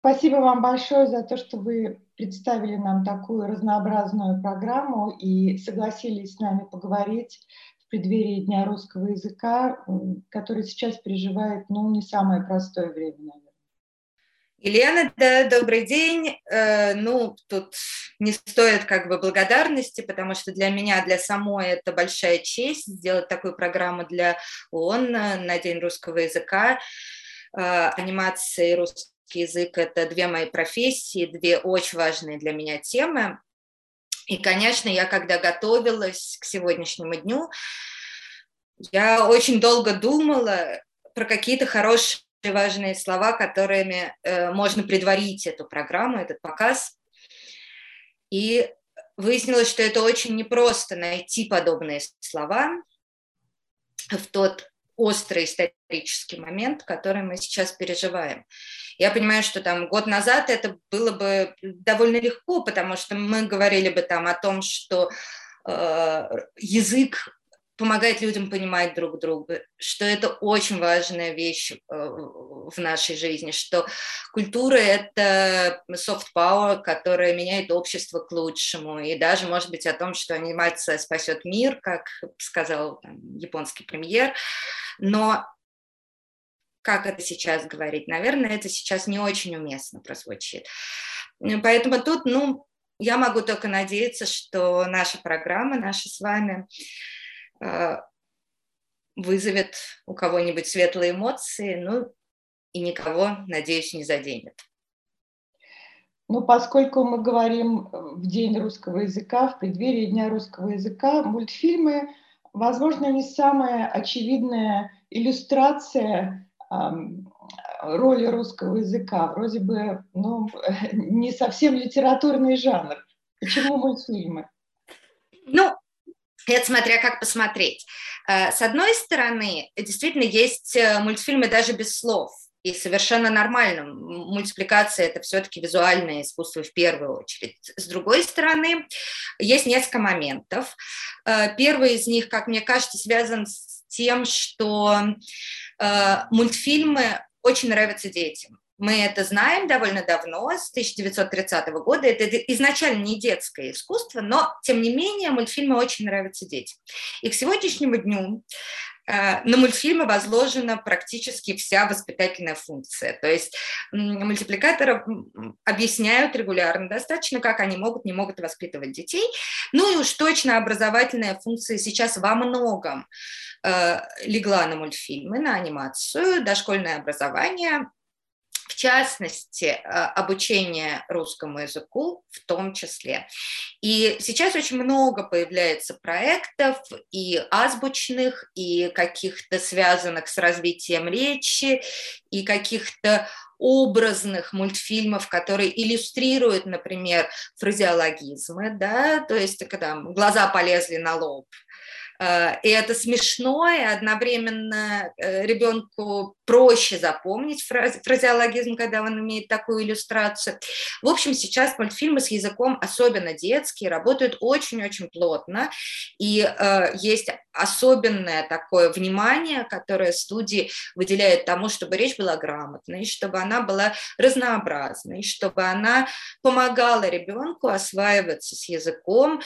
Спасибо вам большое за то, что вы представили нам такую разнообразную программу и согласились с нами поговорить в преддверии Дня русского языка, который сейчас переживает, не самое простое время, наверное. Елена, да, добрый день. Тут не стоит благодарности, потому что для меня, для самой, это большая честь сделать такую программу для ООН на День русского языка. Анимация и русский язык – это две мои профессии, две очень важные для меня темы. И, конечно, я, когда готовилась к сегодняшнему дню, я очень долго думала про какие-то хорошие важные слова, которыми можно предварить эту программу, этот показ. И выяснилось, что это очень непросто найти подобные слова в тот острый исторический момент, который мы сейчас переживаем. Я понимаю, что год назад это было бы довольно легко, потому что мы говорили бы о том, что язык помогает людям понимать друг друга, что это очень важная вещь в нашей жизни, что культура – это soft power, которая меняет общество к лучшему, и даже, может быть, о том, что анимация спасет мир, как сказал японский премьер, но как это сейчас говорить? Наверное, это сейчас не очень уместно прозвучит. Поэтому тут, я могу только надеяться, что наша программа, наша с вами, вызовет у кого-нибудь светлые эмоции, и никого, надеюсь, не заденет. Поскольку мы говорим в День русского языка, в преддверии Дня русского языка, мультфильмы, возможно, не самая очевидная иллюстрация роли русского языка. Вроде бы, не совсем литературный жанр. Почему мультфильмы? Это смотря как посмотреть. С одной стороны, действительно есть мультфильмы даже без слов. И совершенно нормально. Мультипликация – это все-таки визуальное искусство в первую очередь. С другой стороны, есть несколько моментов. Первый из них, как мне кажется, связан с тем, что мультфильмы очень нравятся детям. Мы это знаем довольно давно, с 1930 года. Это изначально не детское искусство, но, тем не менее, мультфильмы очень нравятся детям. И к сегодняшнему дню на мультфильмы возложена практически вся воспитательная функция. То есть мультипликаторы объясняют регулярно достаточно, как они могут, не могут воспитывать детей. И уж точно образовательная функция сейчас во многом легла на мультфильмы, на анимацию, дошкольное образование, в частности, обучение русскому языку в том числе. И сейчас очень много появляется проектов и азбучных, и каких-то связанных с развитием речи, и каких-то образных мультфильмов, которые иллюстрируют, например, фразеологизмы, да, то есть когда глаза полезли на лоб. И это смешно, и одновременно ребенку проще запомнить фразеологизм, когда он имеет такую иллюстрацию. В общем, сейчас мультфильмы с языком, особенно детские, работают очень-очень плотно, и есть особенное такое внимание, которое студии выделяют тому, чтобы речь была грамотной, чтобы она была разнообразной, чтобы она помогала ребенку осваиваться с языком,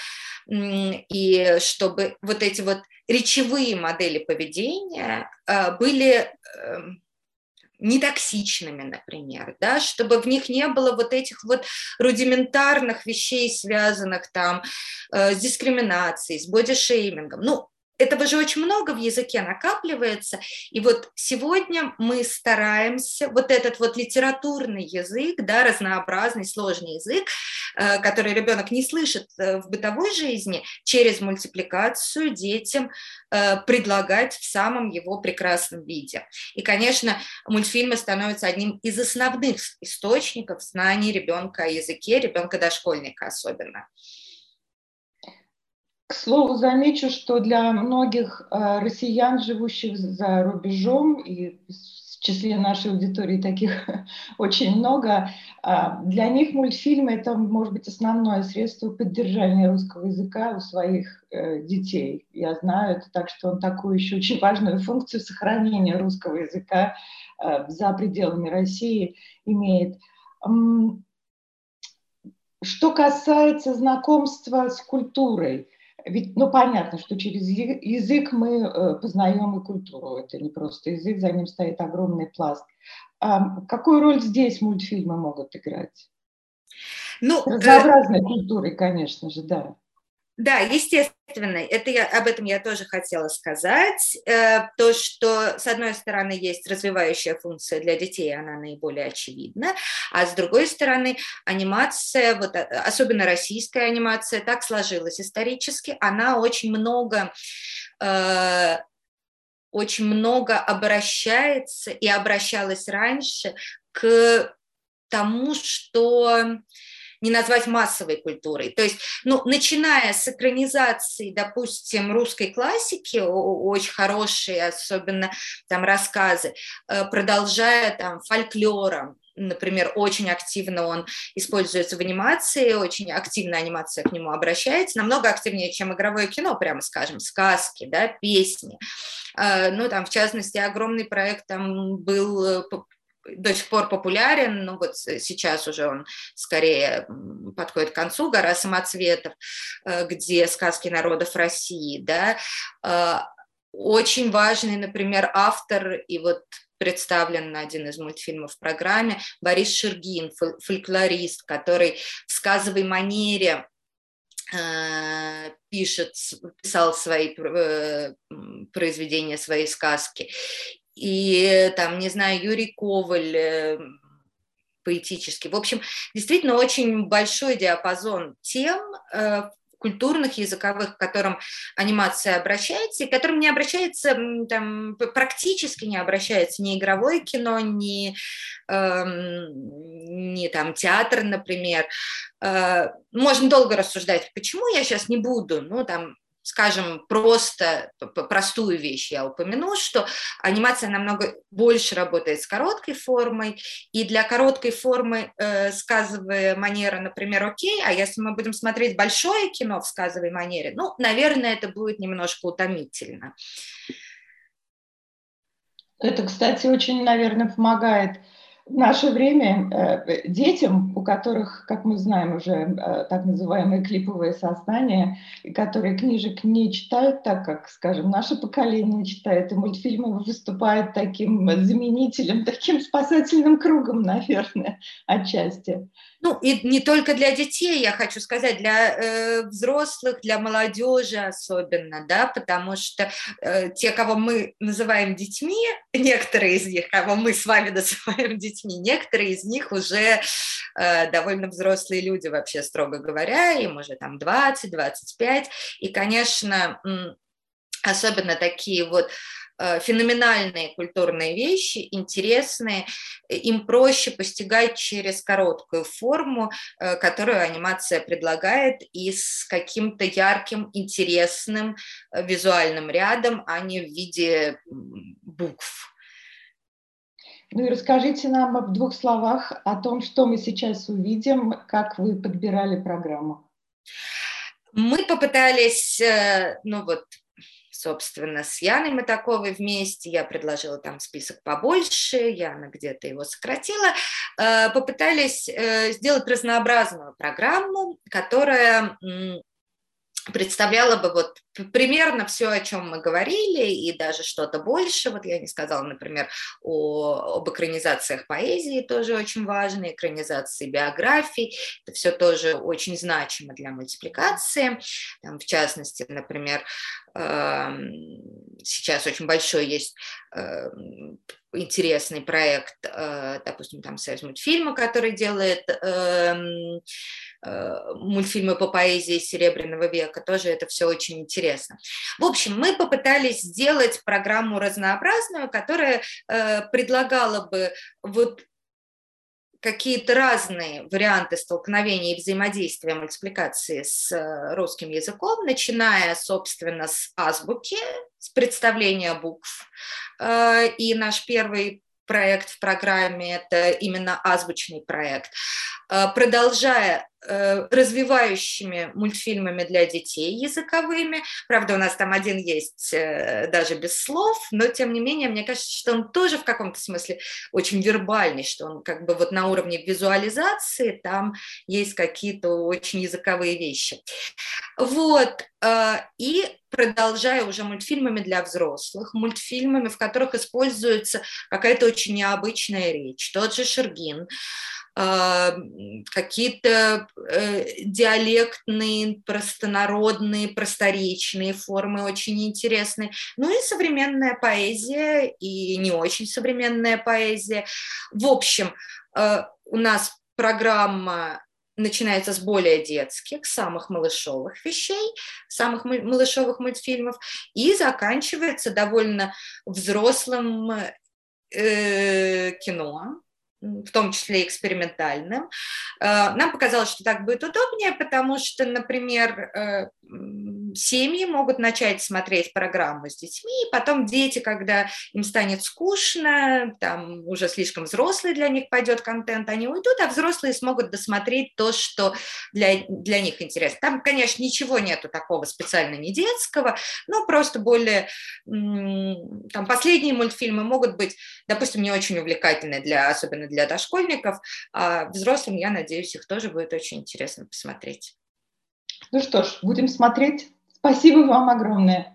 и чтобы вот эти вот речевые модели поведения были нетоксичными, например, да, чтобы в них не было вот этих вот рудиментарных вещей, связанных с дискриминацией, с бодишеймингом. Этого же очень много в языке накапливается, и вот сегодня мы стараемся вот этот вот литературный язык, да, разнообразный, сложный язык, который ребенок не слышит в бытовой жизни, через мультипликацию детям предлагать в самом его прекрасном виде. И, конечно, мультфильмы становятся одним из основных источников знаний ребенка о языке, ребенка-дошкольника особенно. К слову, замечу, что для многих россиян, живущих за рубежом, и в числе нашей аудитории таких очень много, для них мультфильмы – это, может быть, основное средство поддержания русского языка у своих детей. Я знаю это так, что он такую еще очень важную функцию сохранения русского языка за пределами России имеет. Что касается знакомства с культурой, ведь, ну, понятно, что через язык мы познаем и культуру. Это не просто язык, за ним стоит огромный пласт. Какую роль здесь мультфильмы могут играть? Ну, Разнообразной культурой, конечно же, да. Да, естественно, об этом я тоже хотела сказать. То, что, с одной стороны, есть развивающая функция для детей, она наиболее очевидна, а с другой стороны, анимация, вот, особенно российская анимация, так сложилась исторически, она очень много обращается и обращалась раньше к тому, что не назвать массовой культурой. То есть, ну, начиная с экранизации, допустим, русской классики, очень хорошие, особенно там рассказы, продолжая там фольклором, например, очень активно он используется в анимации, очень активно анимация к нему обращается, намного активнее, чем игровое кино, прямо скажем, сказки, да, песни. Ну, там, в частности, огромный проект там был до сих пор популярен, но вот сейчас уже он скорее подходит к концу, «Гора самоцветов», где сказки народов России, да, очень важный, например, автор, и вот представлен на один из мультфильмов в программе, Борис Шергин, фольклорист, который в сказовой манере писал свои произведения, свои сказки. И там, не знаю, Юрий Коваль, поэтический. В общем, действительно очень большой диапазон тем культурных, языковых, к которым анимация обращается, и к которым не обращается, там, практически не обращается ни игровое кино, ни там, театр, например. Можно долго рассуждать, почему, я сейчас не буду, ну, там, скажем, просто простую вещь я упомяну, что анимация намного больше работает с короткой формой, и для короткой формы сказовая манера, например, окей, а если мы будем смотреть большое кино в сказовой манере, ну, наверное, это будет немножко утомительно. Это, кстати, очень, наверное, помогает в наше время детям, у которых, как мы знаем, уже так называемое клиповое сознание, и которые книжек не читают так, как, скажем, наше поколение читает, и мультфильмы выступают таким заменителем, таким спасательным кругом, наверное, отчасти. Ну, и не только для детей, я хочу сказать, для взрослых, для молодежи особенно, да, потому что те, кого мы называем детьми, некоторые из них, кого мы с вами называем детьми, некоторые из них уже довольно взрослые люди, вообще, строго говоря, им уже там 20-25, и, конечно, особенно такие вот феноменальные культурные вещи, интересные, им проще постигать через короткую форму, которую анимация предлагает, и с каким-то ярким, интересным визуальным рядом, а не в виде букв. Ну и расскажите нам в 2 словах о том, что мы сейчас увидим, как вы подбирали программу. Мы попытались, ну вот, собственно, с Яной Матаковой вместе, я предложила там список побольше, Яна где-то его сократила, попытались сделать разнообразную программу, которая представляла бы вот примерно все, о чем мы говорили, и даже что-то больше. Вот я не сказала, например, об экранизациях поэзии, тоже очень важно, экранизации биографий, это все тоже очень значимо для мультипликации. Там, в частности, например, сейчас очень большой есть интересный проект, допустим, там «Союз мультфильма», который делает мультфильмы по поэзии Серебряного века, тоже это все очень интересно. В общем, мы попытались сделать программу разнообразную, которая предлагала бы вот какие-то разные варианты столкновения и взаимодействия мультипликации с русским языком, начиная, собственно, с азбуки, с представления букв. И наш первый проект в программе – это именно азбучный проект. продолжая развивающими мультфильмами для детей языковыми. Правда, у нас там один есть даже без слов, но тем не менее, мне кажется, что он тоже в каком-то смысле очень вербальный, что он как бы вот на уровне визуализации, там есть какие-то очень языковые вещи. Вот, и продолжая уже мультфильмами для взрослых, мультфильмами, в которых используется какая-то очень необычная речь, тот же Шергин, какие-то диалектные, простонародные, просторечные формы очень интересные. Ну и современная поэзия, и не очень современная поэзия. В общем, у нас программа начинается с более детских, самых малышовых вещей, самых малышовых мультфильмов, и заканчивается довольно взрослым кино, в том числе экспериментальным. Нам показалось, что так будет удобнее, потому что, например, семьи могут начать смотреть программу с детьми, и потом дети, когда им станет скучно, там уже слишком взрослый для них пойдет контент, они уйдут, а взрослые смогут досмотреть то, что для них интересно. Там, конечно, ничего нету такого специально не детского, но просто более... Там последние мультфильмы могут быть, допустим, не очень увлекательные, особенно для дошкольников, а взрослым, я надеюсь, их тоже будет очень интересно посмотреть. Ну что ж, будем смотреть. Спасибо вам огромное.